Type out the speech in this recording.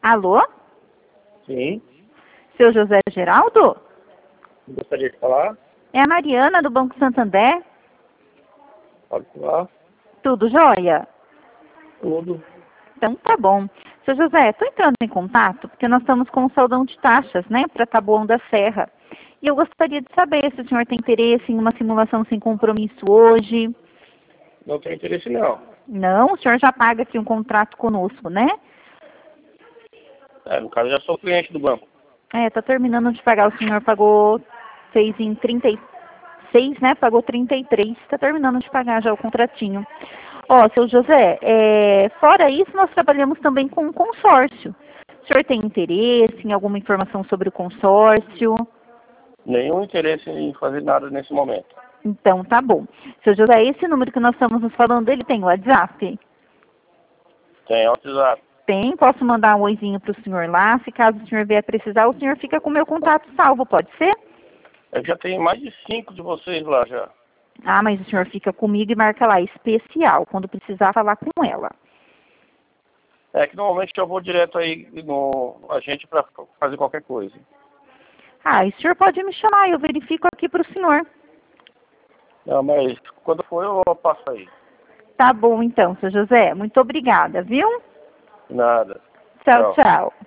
Alô? Sim, Seu José Geraldo? gostaria de falar. É a Mariana do Banco Santander. Pode falar. Tudo jóia? Tudo. Então tá bom. Seu José, estou entrando em contato porque nós estamos com um saldão de taxas, né, para Taboão da Serra. E eu gostaria de saber se o senhor tem interesse em uma simulação sem compromisso hoje. Não tenho interesse, não. Não, o senhor já paga aqui um contrato conosco, né? No caso, eu já sou cliente do banco. Tá terminando de pagar. O senhor fez em 36, né? Pagou 33. Está terminando de pagar já o contratinho. Ó, seu José, fora isso, nós trabalhamos também com um consórcio. O senhor tem interesse em alguma informação sobre o consórcio? Nenhum interesse em fazer nada nesse momento. Então, tá bom. Seu José, esse número que nós estamos nos falando, ele tem WhatsApp? Tem WhatsApp. Tem, posso mandar um oizinho para o senhor lá. Se caso o senhor vier precisar, o senhor fica com o meu contato salvo, pode ser? Eu já tenho mais de 5 de vocês lá já. Ah, mas o senhor fica comigo e marca lá, especial, quando precisar falar com ela. É que normalmente eu vou direto aí no agente para fazer qualquer coisa. Ah, e o senhor pode me chamar, eu verifico aqui para o senhor. Não, mas quando for eu passo aí. Tá bom então, seu José. Muito obrigada, viu? Nada. Tchau, Tchau. tchau.